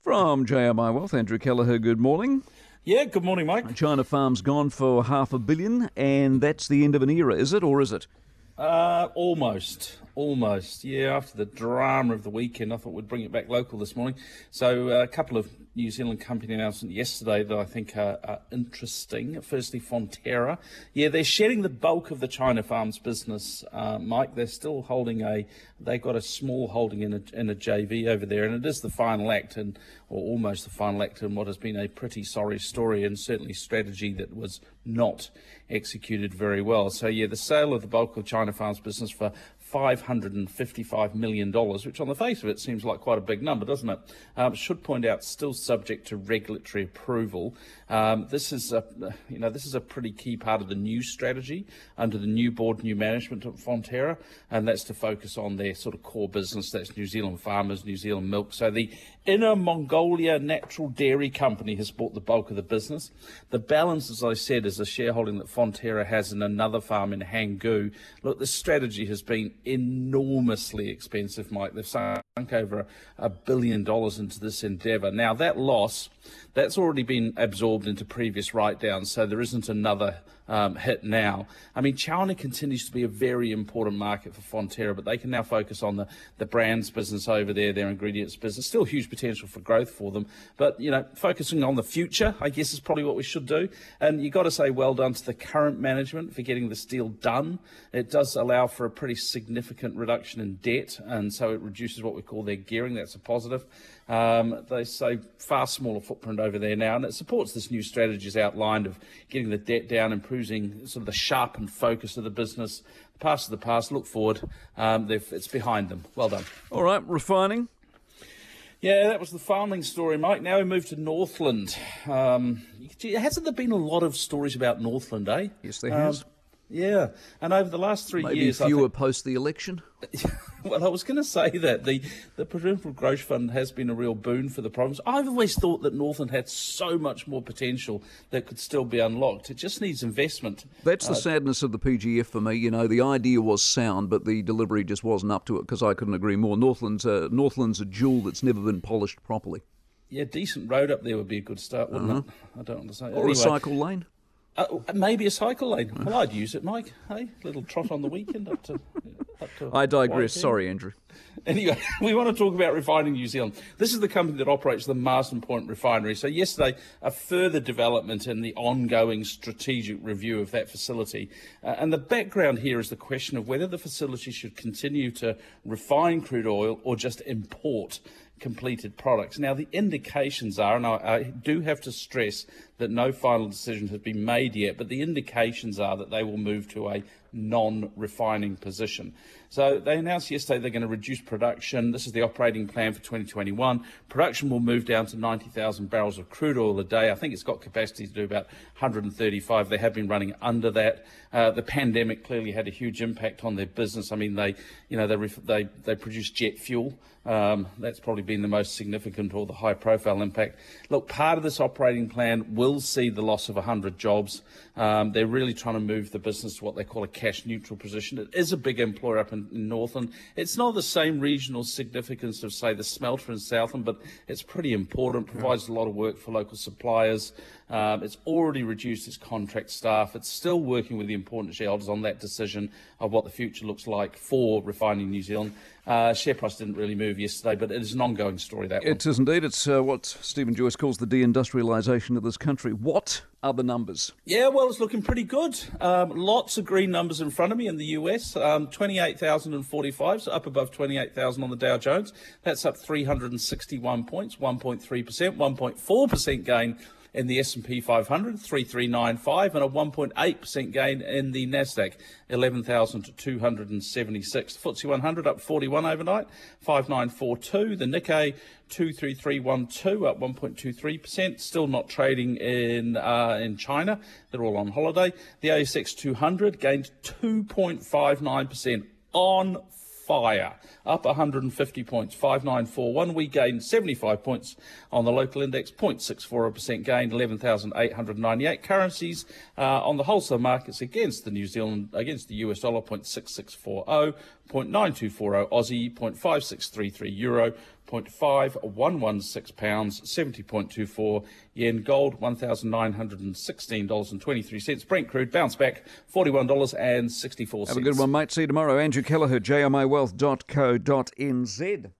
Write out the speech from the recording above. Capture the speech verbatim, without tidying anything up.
From J M I Wealth, Andrew Kelleher, good morning. Yeah, good morning, Mike. China Farm's gone for half a billion, and that's the end of an era, is it, or is it? Uh, almost, almost. Yeah, after the drama of the weekend, I thought we'd bring it back local this morning. So uh, a couple of New Zealand company announcements yesterday that I think are, are interesting. Firstly, Fonterra. Yeah, they're shedding the bulk of the China Farms business, uh, Mike. They're still holding a, they've got a small holding in a, in a J V over there, and it is the final act, and or almost the final act in what has been a pretty sorry story, and certainly strategy that was not executed very well. So yeah, the sale of the bulk of China Farms business for five hundred fifty-five million dollars, which on the face of it seems like quite a big number, doesn't it? Um, should point out, still subject to regulatory approval. Um, this is a, you know, this is a pretty key part of the new strategy under the new board, new management at Fonterra, and that's to focus on their sort of core business. That's New Zealand farmers, New Zealand milk. So the Inner Mongolia Natural Dairy Company has bought the bulk of the business. The balance, as I said, is a shareholding that Fonterra has in another farm in Hanggu. Look, this strategy has been enormously expensive, Mike. They've sunk over a, a billion dollars into this endeavour. Now, that loss, that's already been absorbed into previous write-downs, so there isn't another um, hit now. I mean, China continues to be a very important market for Fonterra, but they can now focus on the, the brands business over there, their ingredients business. Still huge potential for growth for them, but, you know, focusing on the future, I guess, is probably what we should do. And you've got to say well done to the current management for getting this deal done. It does allow for a pretty significant reduction in debt, and so it reduces what we call their gearing. That's a positive. Um, they say far smaller footprint over there now, and it supports this new strategy as outlined of getting the debt down, improving sort of the sharpened focus of the business. The past is the past. Look forward. Um, it's behind them. Well done. All right, refining. Yeah, that was the farming story, Mike. Now we move to Northland. Um, hasn't there been a lot of stories about Northland, eh? Yes, there has. Um, yeah, and over the last three Maybe years... Maybe fewer I think, post the election? Well, I was going to say that. The, the Provincial Growth Fund has been a real boon for the province. I've always thought that Northland had so much more potential that could still be unlocked. It just needs investment. That's the uh, sadness of the P G F for me. You know, the idea was sound, but the delivery just wasn't up to it, because I couldn't agree more. Northland's a, Northland's a jewel that's never been polished properly. Yeah, decent road up there would be a good start, wouldn't uh-huh. it? I don't want to say. Or anyway, a cycle lane. Uh, maybe a cycle lane. Well, I'd use it, Mike. Hey, little trot on the weekend up to. Up to I digress. Sorry, Andrew. Anyway, we want to talk about Refining New Zealand. This is the company that operates the Marsden Point refinery. So yesterday, a further development in the ongoing strategic review of that facility. Uh, and the background here is the question of whether the facility should continue to refine crude oil or just import completed products. Now, the indications are, and I, I do have to stress that no final decision has been made yet, but the indications are that they will move to a non-refining position. So they announced yesterday they're going to reduce production. This is the operating plan for twenty twenty-one. Production will move down to ninety thousand barrels of crude oil a day. I think it's got capacity to do about one hundred thirty-five. They have been running under that. Uh, the pandemic clearly had a huge impact on their business. I mean, they, you know, they they they produce jet fuel. Um, that's probably been the most significant or the high-profile impact. Look, part of this operating plan will see the loss of one hundred jobs. Um, they're really trying to move the business to what they call a cash-neutral position. It is a big employer up in, in Northland. It's not the same regional significance of, say, the smelter in Southland, but it's pretty important, provides a lot of work for local suppliers. Um, it's already reduced its contract staff. It's still working with the important shareholders on that decision of what the future looks like for Refining New Zealand. Uh, share price didn't really move yesterday, but it is an ongoing story, that one. It is indeed. It's uh, what Stephen Joyce calls the deindustrialisation of this country. What are the numbers? Yeah, well, it's looking pretty good. Um, lots of green numbers in front of me in the U S. Um, twenty-eight thousand forty-five, so up above twenty-eight thousand on the Dow Jones. That's up three hundred sixty-one points, one point three percent, one point four percent gain in the S and P five hundred, three three nine five, and a one point eight percent gain in the Nasdaq, eleven thousand two hundred seventy-six. The F T S E one hundred up forty-one overnight, five nine four two. The Nikkei two three three one two, up one point two three percent. Still not trading in uh, in China. They're all on holiday. The A S X two hundred gained two point five nine percent on fire, up one hundred fifty points, five nine four one. We gained seventy-five points on the local index, zero point six four percent gain, eleven thousand eight hundred ninety-eight. Currencies uh, on the wholesale markets against the New Zealand, against the U S dollar, zero point six six four zero, zero point nine two four zero Aussie, zero point five six three three Euro, zero point five one one six pounds, seventy point two four yen. Gold, one thousand nine hundred sixteen dollars and twenty-three cents. Brent crude bounced back, forty-one dollars and sixty-four cents. Have a good one, mate. See you tomorrow. Andrew Kelleher, j m i wealth dot co dot n z.